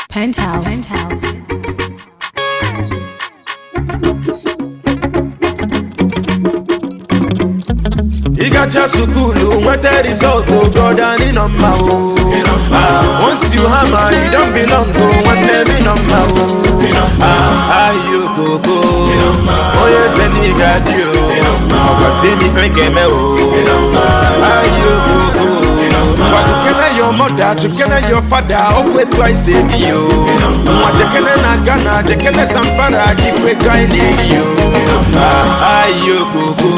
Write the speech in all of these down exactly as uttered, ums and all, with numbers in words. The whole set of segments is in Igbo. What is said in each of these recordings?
Penthouse. Penthouse. Igacha sukulu, nwete result, oh God, and in on my own. Once you hammer, you don't belong, oh, one day in on my own. Ah, you go go. Oh, yes, and he got you. Oh, see me, friend, game, oh. Ah, you go go. But you can your mother, you can your father, oh, wait twice, save you. What you can na Ghana, you can some father, give me kind you. Ah, you go go.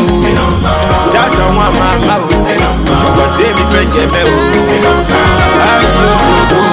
Jaja wa mama o, Papa say me friend get me o. Ayo go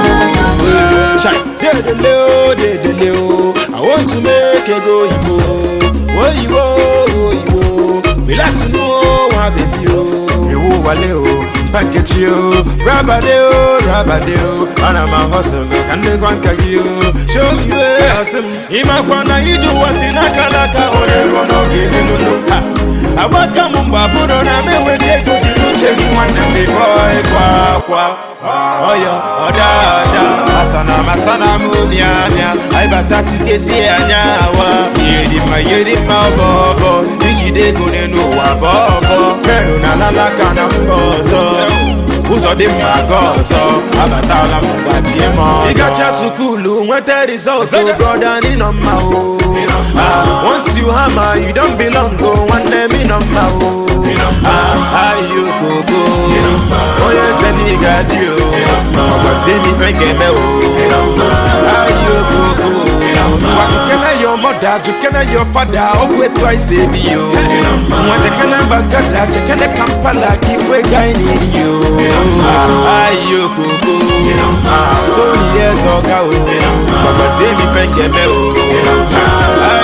go, shine. Dedele o, dedele o. I want to make a go Igbo, oh Igbo, oh Igbo. Relax no, wa baby o. Ewo wale o, package yo. Rabade o, rabade o. Ana ma hustle, can they go and kagi o. Show me where hustle. Ima kwana iju wasina kalaka. Ole rono gele lulu. Abaka mumba buro na meweke kujiruche ni wande before kwa kwa oyo oda oda asana masana mumianya aibatati kesi anyawa yedi ma yedi ma bobo ijide gonenu wa bobo mero na lalaka na mbozo uzo di magozo abatala mbachi mo igacha sukulu nwete results oh brother ni no ma o. Ah, once you hammer, you don't belong. Go one name in on my own. Ah, you go go. Oh yes, and he got you. Papa say me friend game oh. Ah, you go go. What you can your mother, you can your father. Oh wait twice save you. What you can bagada, you can Kampala give a guy need you. Ah, you go go. Ah, Tony years old. Papa say me friend game oh.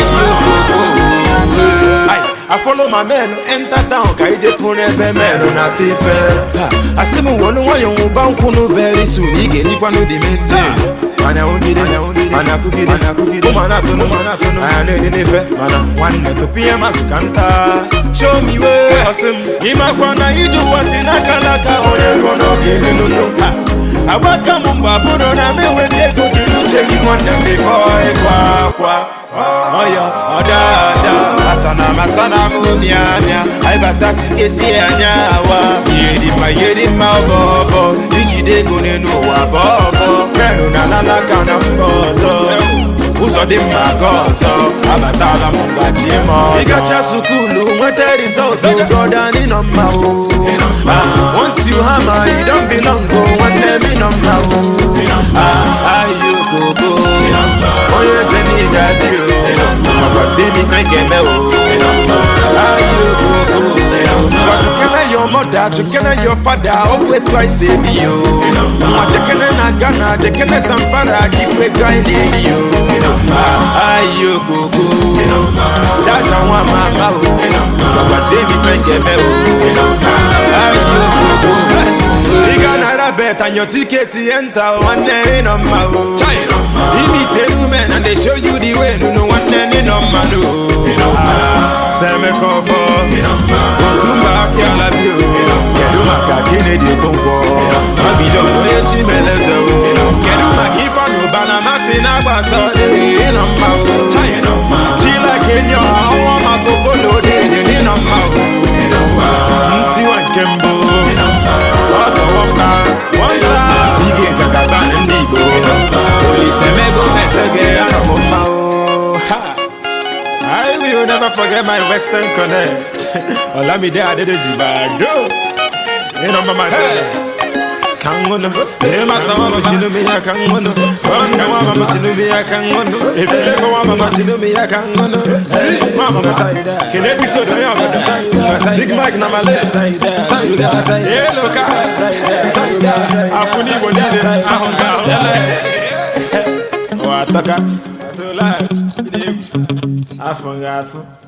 I follow my men, enter town, kaije fune be mero na tife. Asimu wonu wa yon banku no very soon, ige ni kwanu di mente. Mana ungide, mana kugide, mana kugide, mana tunu, mana tunu. Ane ni nefe, mana wanne to pia masukanta. Show me where asim, ima kwana iju wasina kalaka one rono gele lulu. Abaka mumba buro na meweke kujiruche ni wanne before kwa kwa. Oyo oda oda asana masana mumianya aibatati kesi anyawa yedi ma yedi ma bobo ijide gonenu wa bobo mero na lalaka na mbozo uzo di magozo abatala mbachi mo igacha sukulu nwete results oh brother ni no ma o. Once you hammer you don't belong go one name in on my own. Ah, you go go. Oh yes, and he got you. Papa say me friend game oh. Ah, you go go. But you can your mother, you can your father. Oh wait twice save you. What you can na Ghana, you can some father give a guy need you. Ah, you go go. Jaja wa mama oh. Papa say me friend game oh. Ah, you go go. You got a bet and your ticket to enter one day in on my own. China, you meet two men and they show you the way. No one day in on my own. Same cover, Tumba Kialabio, Keduma Kennedy Congo, Babylon, Chimelezo, Keduma Kifano, Banamatina Basade in on my own. China, Chila Kenya, Awamako Polo, in on my own. Tiwan Kembo. I will never forget my Western Connect. Olamide Adedejibado. You know mama kangono. Ema sama machino me ya kangono. Konga mama machino me ya kangono. Efile ko mama machino me ya kangono. Si mama masaida. Ken episode ya go. Big Mike na male. Saida saida. Hello ka. Saida. Akuni bonide. Ahonsa. Wa taka. So lads. Afunga afu.